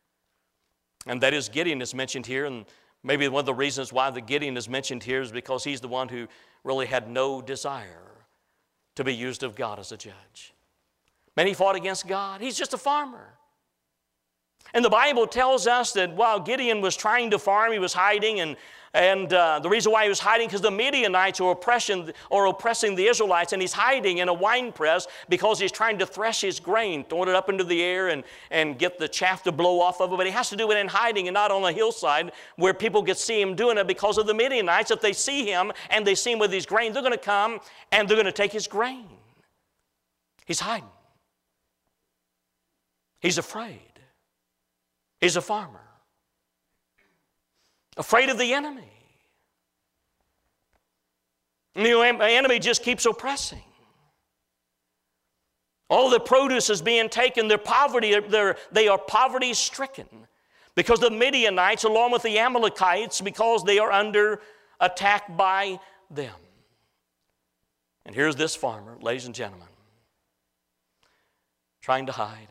And that is, Gideon is mentioned here, and maybe one of the reasons why the Gideon is mentioned here is because he's the one who really had no desire to be used of God as a judge. Man, he fought against God. He's just a farmer. And the Bible tells us that while Gideon was trying to farm, he was hiding, and, and uh, the reason why he was hiding because the Midianites are oppressing, are oppressing the Israelites, and he's hiding in a wine press because he's trying to thresh his grain, throwing it up into the air and, and get the chaff to blow off of it. But he has to do it in hiding and not on a hillside where people can see him doing it, because of the Midianites. If they see him and they see him with his grain, they're going to come and they're going to take his grain. He's hiding. He's afraid. He's a farmer, afraid of the enemy. And the enemy just keeps oppressing. All the produce is being taken. They're poverty, they're, they are poverty-stricken because the Midianites, along with the Amalekites, because they are under attack by them. And here's this farmer, ladies and gentlemen, trying to hide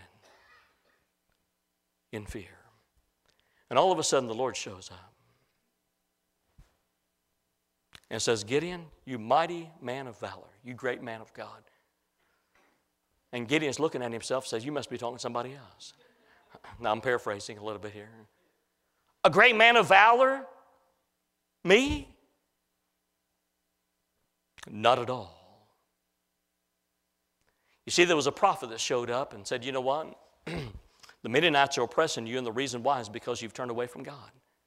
in fear. And all of a sudden the Lord shows up and says, Gideon, you mighty man of valor, you great man of God. And Gideon's looking at himself and says, you must be talking to somebody else. Now I'm paraphrasing a little bit here. A great man of valor? Me? Not at all. You see, there was a prophet that showed up and said, you know what? The Midianites are oppressing you, and the reason why is because you've turned away from God.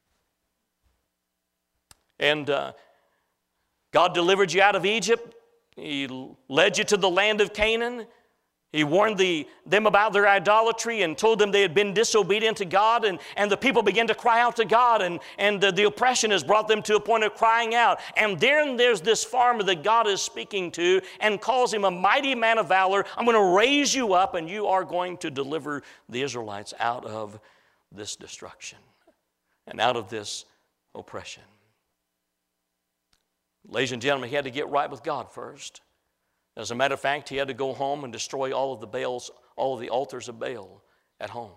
And uh, God delivered you out of Egypt. He led you to the land of Canaan. He warned the, them about their idolatry and told them they had been disobedient to God, and, and the people began to cry out to God, and, and uh, the oppression has brought them to a point of crying out. And then there's this farmer that God is speaking to and calls him a mighty man of valor. I'm going to raise you up, and you are going to deliver the Israelites out of this destruction and out of this oppression. Ladies and gentlemen, he had to get right with God first. As a matter of fact, he had to go home and destroy all of the Baals, all of the altars of Baal at home.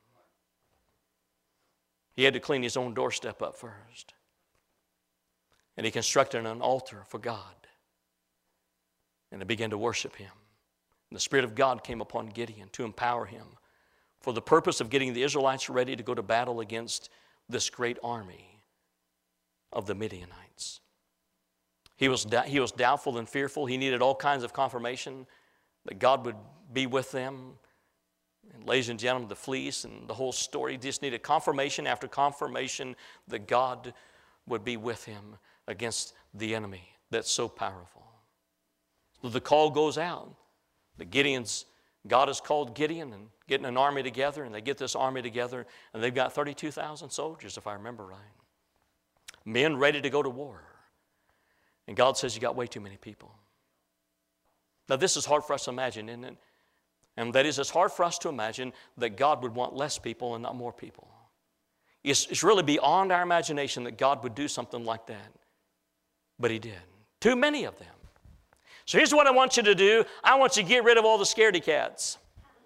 He had to clean his own doorstep up first. And he constructed an altar for God. And he began to worship him. And the Spirit of God came upon Gideon to empower him for the purpose of getting the Israelites ready to go to battle against this great army of the Midianites. He was, he was doubtful and fearful. He needed all kinds of confirmation that God would be with them. And ladies and gentlemen, the fleece and the whole story, he just needed confirmation after confirmation that God would be with him against the enemy that's so powerful. So the call goes out. The Gideon's, God has called Gideon and getting an army together, and they get this army together, and they've got thirty-two thousand soldiers, if I remember right. Men ready to go to war. And God says, you got way too many people. Now, this is hard for us to imagine, isn't it? And that is, it's hard for us to imagine that God would want less people and not more people. It's, it's really beyond our imagination that God would do something like that. But he did. Too many of them. So here's what I want you to do. I want you to get rid of all the scaredy cats.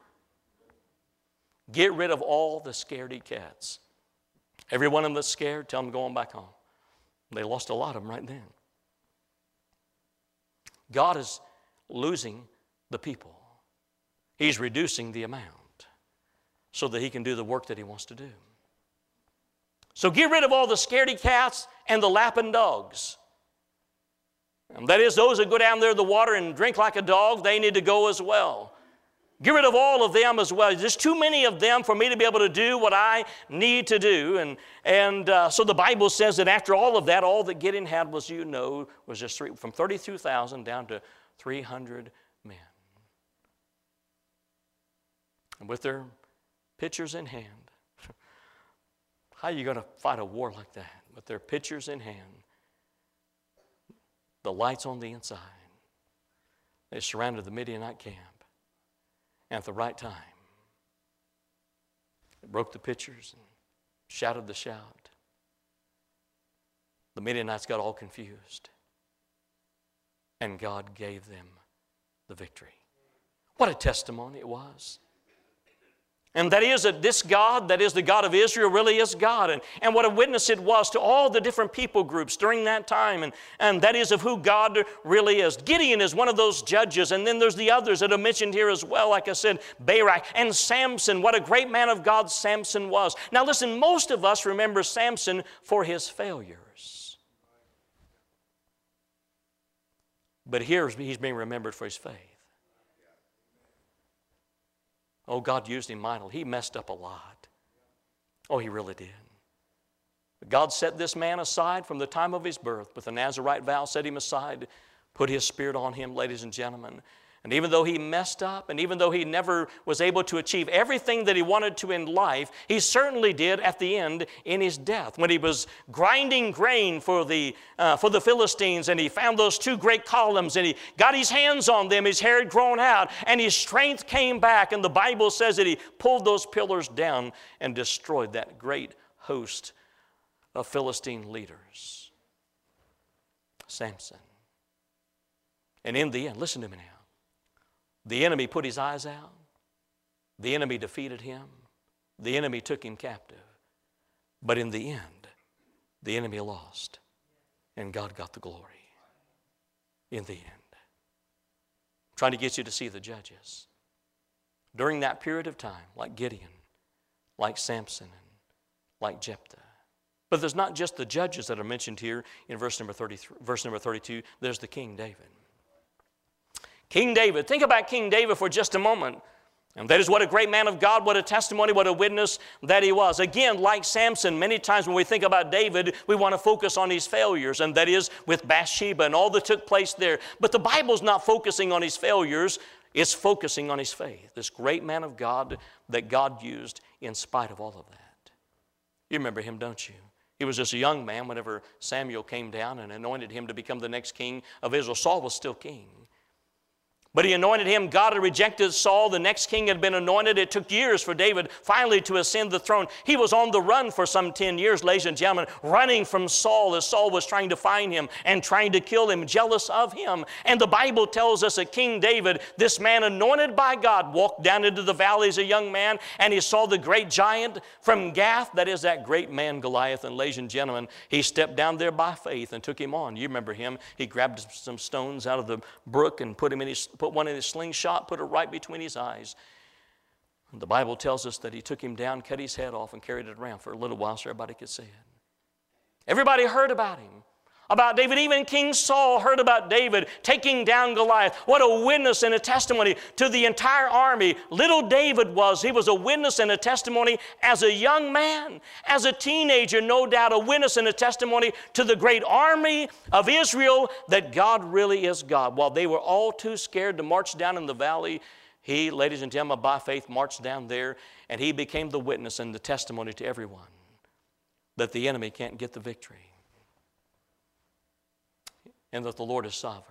Get rid of all the scaredy cats. Every one of them that's scared, tell them going back home. They lost a lot of them right then. God is losing the people. He's reducing the amount so that he can do the work that he wants to do. So get rid of all the scaredy cats and the lapping dogs. And that is, those that go down there in the water and drink like a dog, they need to go as well. Get rid of all of them as well. There's too many of them for me to be able to do what I need to do. And, and uh, so the Bible says that after all of that, all that Gideon had was, you know, was just three, from thirty-two thousand down to three hundred men. And with their pitchers in hand, how are you going to fight a war like that? With their pitchers in hand, the lights on the inside, they surrounded the Midianite camp. And at the right time, it broke the pitchers and shouted the shout. The Midianites got all confused. And God gave them the victory. What a testimony it was. And that is that this God, that is the God of Israel, really is God. And, and what a witness it was to all the different people groups during that time. And, and that is of who God really is. Gideon is one of those judges. And then there's the others that are mentioned here as well. Like I said, Barak and Samson. What a great man of God Samson was. Now listen, most of us remember Samson for his failures. But here he's being remembered for his faith. Oh, God used him mightily. He messed up a lot. Oh, he really did. But God set this man aside from the time of his birth with the Nazirite vow, set him aside, put his Spirit on him, ladies and gentlemen. And even though he messed up, and even though he never was able to achieve everything that he wanted to in life, he certainly did at the end in his death. When he was grinding grain for the, uh, for the Philistines, and he found those two great columns, and he got his hands on them, his hair had grown out, and his strength came back. And the Bible says that he pulled those pillars down and destroyed that great host of Philistine leaders. Samson. And in the end, listen to me now. The enemy put his eyes out. The enemy defeated him. The enemy took him captive. But in the end, the enemy lost. And God got the glory. In the end. I'm trying to get you to see the judges. During that period of time, like Gideon, like Samson and like Jephthah. But there's not just the judges that are mentioned here in verse number thirty-three, verse number thirty-two. There's the King David. King David. Think about King David for just a moment. And that is what a great man of God, what a testimony, what a witness that he was. Again, like Samson, many times when we think about David, we want to focus on his failures, and that is with Bathsheba and all that took place there. But the Bible's not focusing on his failures. It's focusing on his faith. This great man of God that God used in spite of all of that. You remember him, don't you? He was just a young man whenever Samuel came down and anointed him to become the next king of Israel. Saul was still king. But he anointed him. God had rejected Saul. The next king had been anointed. It took years for David finally to ascend the throne. He was on the run for some ten years, ladies and gentlemen, running from Saul as Saul was trying to find him and trying to kill him, jealous of him. And the Bible tells us that King David, this man anointed by God, walked down into the valley as a young man, and he saw the great giant from Gath, that is that great man Goliath. And ladies and gentlemen, he stepped down there by faith and took him on. You remember him. He grabbed some stones out of the brook and put him in his put one in his slingshot, put it right between his eyes. And the Bible tells us that he took him down, cut his head off, and carried it around for a little while so everybody could see it. Everybody heard about him, about David. Even King Saul heard about David taking down Goliath. What a witness and a testimony to the entire army. Little David was. He was a witness and a testimony as a young man, as a teenager, no doubt, a witness and a testimony to the great army of Israel that God really is God. While they were all too scared to march down in the valley, he, ladies and gentlemen, by faith marched down there, and he became the witness and the testimony to everyone that the enemy can't get the victory, and that the Lord is sovereign.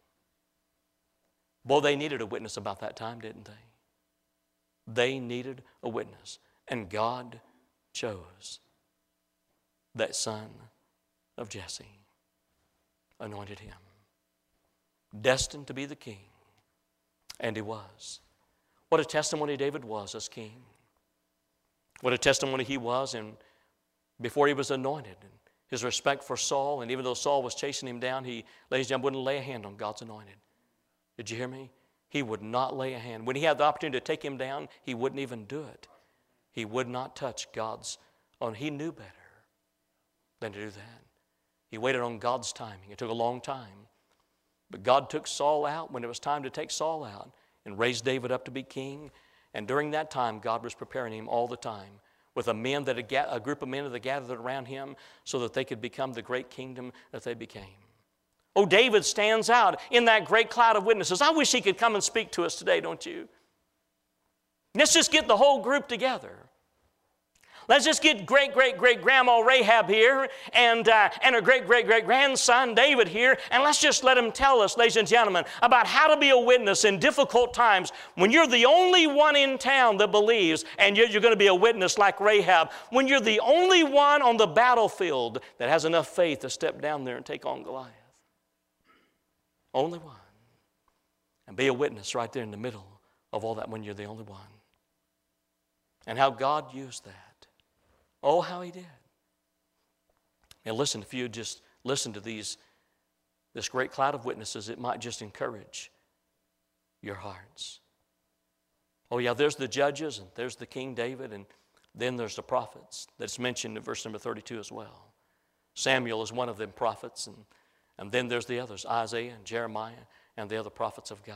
Boy, they needed a witness about that time, didn't they? They needed a witness. And God chose that son of Jesse, anointed him, destined to be the king. And he was. What a testimony David was as king. What a testimony he was in, before he was anointed. His respect for Saul, and even though Saul was chasing him down, he, ladies and gentlemen, wouldn't lay a hand on God's anointed. Did you hear me? He would not lay a hand. When he had the opportunity to take him down, he wouldn't even do it. He would not touch God's own. He knew better than to do that. He waited on God's timing. It took a long time. But God took Saul out when it was time to take Saul out and raised David up to be king. And during that time, God was preparing him all the time with a, men that had, a group of men that had gathered around him so that they could become the great kingdom that they became. Oh, David stands out in that great cloud of witnesses. I wish he could come and speak to us today, don't you? Let's just get the whole group together. Let's just get great-great-great-grandma Rahab here and, uh, and her great-great-great-grandson David here, and let's just let them tell us, ladies and gentlemen, about how to be a witness in difficult times when you're the only one in town that believes, and you're, you're going to be a witness like Rahab, when you're the only one on the battlefield that has enough faith to step down there and take on Goliath. Only one. And be a witness right there in the middle of all that when you're the only one. And how God used that. Oh, how he did. And listen, if you just listen to these, this great cloud of witnesses, it might just encourage your hearts. Oh yeah, there's the judges, and there's the King David, and then there's the prophets that's mentioned in verse number thirty-two as well. Samuel is one of them prophets, and, and then there's the others, Isaiah and Jeremiah and the other prophets of God.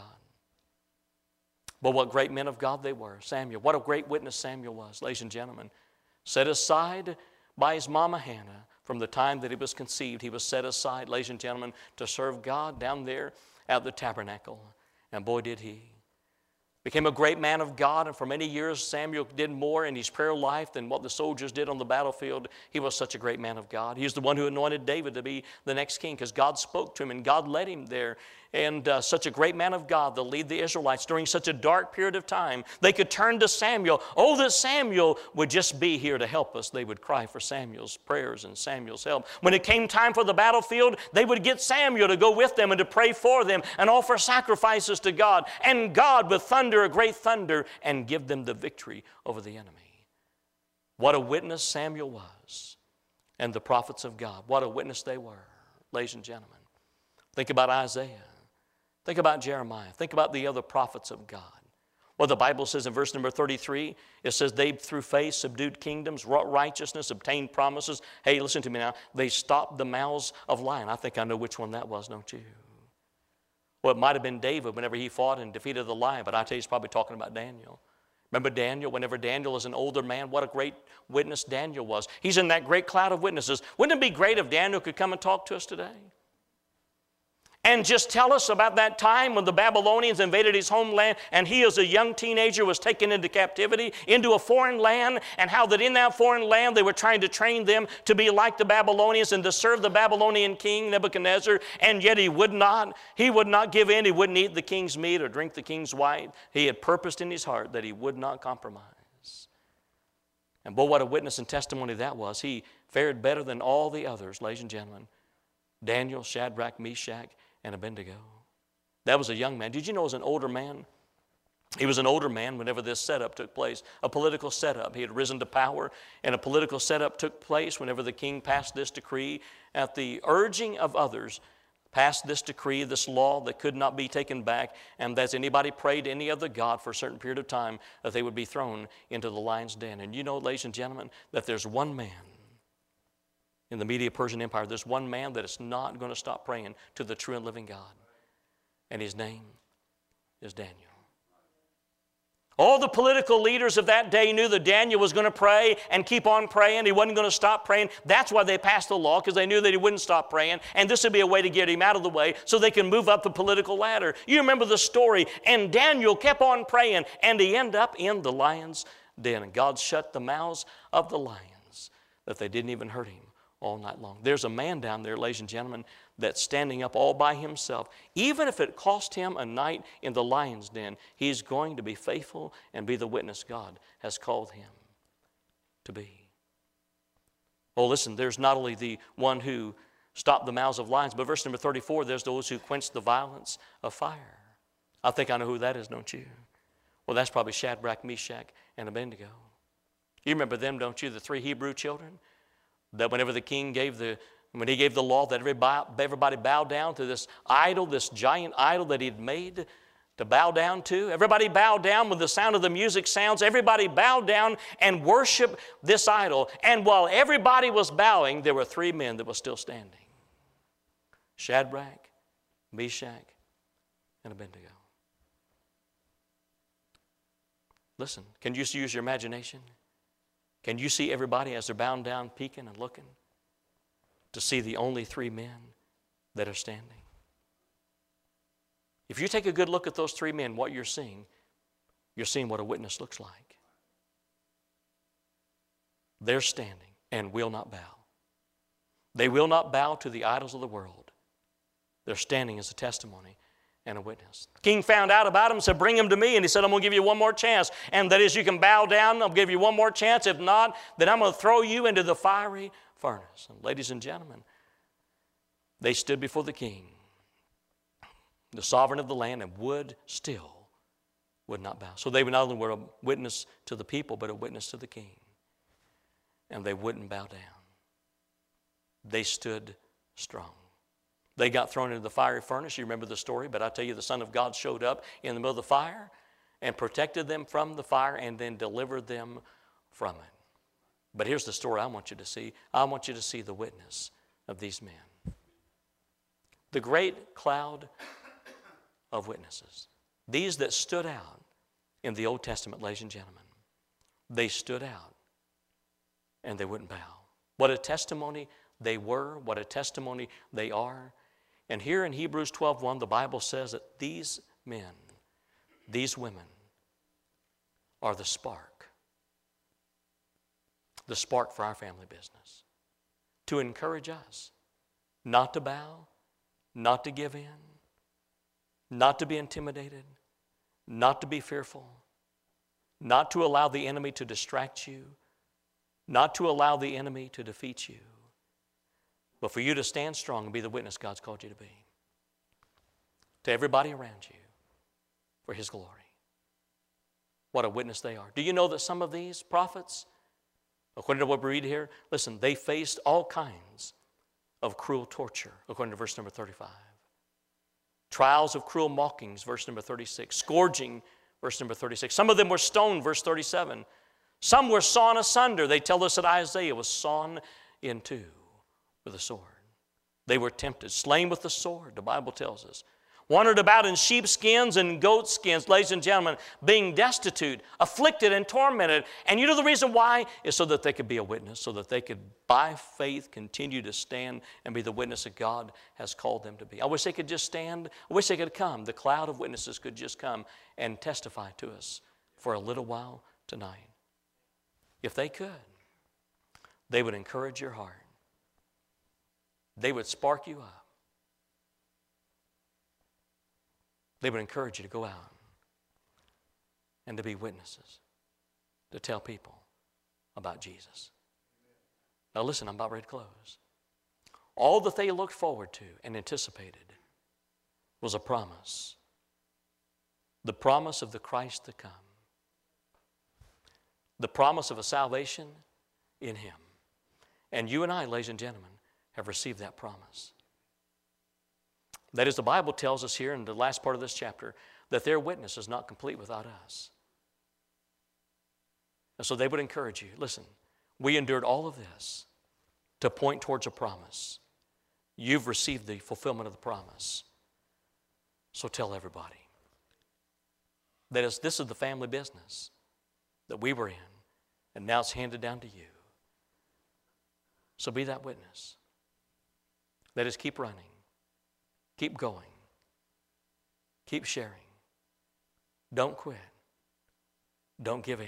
But what great men of God they were. Samuel, what a great witness Samuel was, ladies and gentlemen. Set aside by his mama Hannah from the time that he was conceived. He was set aside, ladies and gentlemen, to serve God down there at the tabernacle. And boy, did he. Became a great man of God, and for many years Samuel did more in his prayer life than what the soldiers did on the battlefield. He was such a great man of God. He's the one who anointed David to be the next king because God spoke to him and God led him there. And uh, such a great man of God to lead the Israelites during such a dark period of time. They could turn to Samuel. Oh, that Samuel would just be here to help us. They would cry for Samuel's prayers and Samuel's help. When it came time for the battlefield, they would get Samuel to go with them and to pray for them and offer sacrifices to God. And God would thunder a great thunder and give them the victory over the enemy. What a witness Samuel was. And the prophets of God. What a witness they were, ladies and gentlemen. Think about Isaiah. Think about Jeremiah. Think about the other prophets of God. Well, the Bible says in verse number thirty-three, it says they through faith subdued kingdoms, wrought righteousness, obtained promises. Hey, listen to me now. They stopped the mouths of lions. I think I know which one that was, don't you? Well, it might have been David whenever he fought and defeated the lion, but I tell you, he's probably talking about Daniel. Remember Daniel? Whenever Daniel was an older man, what a great witness Daniel was. He's in that great cloud of witnesses. Wouldn't it be great if Daniel could come and talk to us today? And just tell us about that time when the Babylonians invaded his homeland and he as a young teenager was taken into captivity, into a foreign land, and how that in that foreign land they were trying to train them to be like the Babylonians and to serve the Babylonian king Nebuchadnezzar, and yet he would not. He would not give in. He wouldn't eat the king's meat or drink the king's wine. He had purposed in his heart that he would not compromise. And boy, what a witness and testimony that was. He fared better than all the others, ladies and gentlemen. Daniel, Shadrach, Meshach, and Abednego. That was a young man. Did you know he was an older man? He was an older man whenever this setup took place, a political setup. He had risen to power, and a political setup took place whenever the king passed this decree at the urging of others, passed this decree, this law that could not be taken back, and that anybody prayed to any other god for a certain period of time, that they would be thrown into the lion's den. And you know, ladies and gentlemen, that there's one man in the Medo-Persian Empire, there's one man that is not going to stop praying to the true and living God. And his name is Daniel. All the political leaders of that day knew that Daniel was going to pray and keep on praying. He wasn't going to stop praying. That's why they passed the law, because they knew that he wouldn't stop praying. And this would be a way to get him out of the way so they can move up the political ladder. You remember the story. And Daniel kept on praying, and he ended up in the lion's den. And God shut the mouths of the lions that they didn't even hurt him all night long. There's a man down there, ladies and gentlemen, that's standing up all by himself. Even if it cost him a night in the lion's den, he's going to be faithful and be the witness God has called him to be. Oh, listen, there's not only the one who stopped the mouths of lions, but verse number thirty-four, there's those who quenched the violence of fire. I think I know who that is, don't you? Well, that's probably Shadrach, Meshach, and Abednego. You remember them, don't you, the three Hebrew children? That whenever the king gave the, when he gave the law that everybody, everybody bow down to this idol, this giant idol that he had made to bow down to. Everybody bowed down when the sound of the music sounds. Everybody bowed down and worshiped this idol. And while everybody was bowing, there were three men that were still standing. Shadrach, Meshach, and Abednego. Listen, can you just use your imagination? Can you see everybody as they're bowing down, peeking and looking to see the only three men that are standing? If you take a good look at those three men, what you're seeing, you're seeing what a witness looks like. They're standing and will not bow. They will not bow to the idols of the world. They're standing as a testimony and a witness. The king found out about him and said, bring him to me. And he said, I'm going to give you one more chance. And that is, you can bow down. I'll give you one more chance. If not, then I'm going to throw you into the fiery furnace. And ladies and gentlemen, they stood before the king, the sovereign of the land, and would still would not bow. So they not only were a witness to the people, but a witness to the king. And they wouldn't bow down. They stood strong. They got thrown into the fiery furnace. You remember the story, but I tell you, the Son of God showed up in the middle of the fire and protected them from the fire and then delivered them from it. But here's the story I want you to see. I want you to see the witness of these men. The great cloud of witnesses. These that stood out in the Old Testament, ladies and gentlemen. They stood out and they wouldn't bow. What a testimony they were, what a testimony they are. And here in Hebrews twelve one, the Bible says that these men, these women, are the spark. The spark for our family business. To encourage us not to bow, not to give in, not to be intimidated, not to be fearful, not to allow the enemy to distract you, not to allow the enemy to defeat you, but for you to stand strong and be the witness God's called you to be. To everybody around you for His glory. What a witness they are. Do you know that some of these prophets, according to what we read here, listen, they faced all kinds of cruel torture, according to verse number thirty-five. Trials of cruel mockings, verse number thirty-six. Scourging verse number thirty-six. Some of them were stoned, verse thirty-seven. Some were sawn asunder. They tell us that Isaiah was sawn in two with a sword. They were tempted, slain with the sword, the Bible tells us. Wandered about in sheepskins and goatskins, ladies and gentlemen, being destitute, afflicted, and tormented. And you know the reason why? Is so that they could be a witness, so that they could, by faith, continue to stand and be the witness that God has called them to be. I wish they could just stand. I wish they could come. The cloud of witnesses could just come and testify to us for a little while tonight. If they could, they would encourage your heart. They would spark you up. They would encourage you to go out and to be witnesses, to tell people about Jesus. Now listen, I'm about ready to close. All that they looked forward to and anticipated was a promise. The promise of the Christ to come. The promise of a salvation in Him. And you and I, ladies and gentlemen, have received that promise. That is, the Bible tells us here in the last part of this chapter that their witness is not complete without us. And so they would encourage you, listen, we endured all of this to point towards a promise. You've received the fulfillment of the promise. So tell everybody. That is, this is the family business that we were in, and now it's handed down to you. So be that witness. That is, keep running. Keep going. Keep sharing. Don't quit. Don't give in.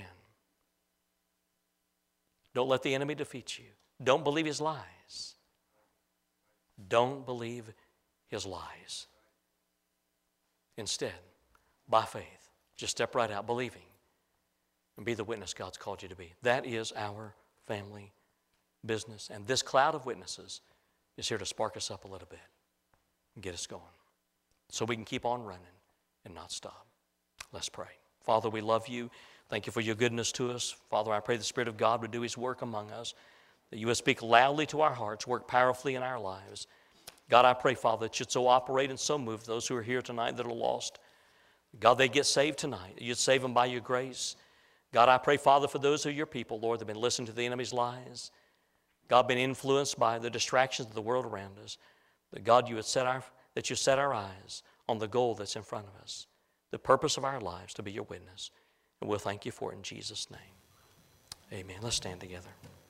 Don't let the enemy defeat you. Don't believe his lies. Don't believe his lies. Instead, by faith, just step right out believing and be the witness God's called you to be. That is our family business. And this cloud of witnesses is here to spark us up a little bit and get us going so we can keep on running and not stop. Let's pray. Father, we love you. Thank you for your goodness to us. Father, I pray the Spirit of God would do His work among us, that you would speak loudly to our hearts, work powerfully in our lives. God, I pray, Father, that you'd so operate and so move those who are here tonight that are lost. God, they get saved tonight. You'd save them by your grace. God, I pray, Father, for those who are your people, Lord, that have been listening to the enemy's lies. God, been influenced by the distractions of the world around us. That God, you would set our, that you set our eyes on the goal that's in front of us, the purpose of our lives to be your witness. And we'll thank you for it in Jesus' name. Amen. Let's stand together.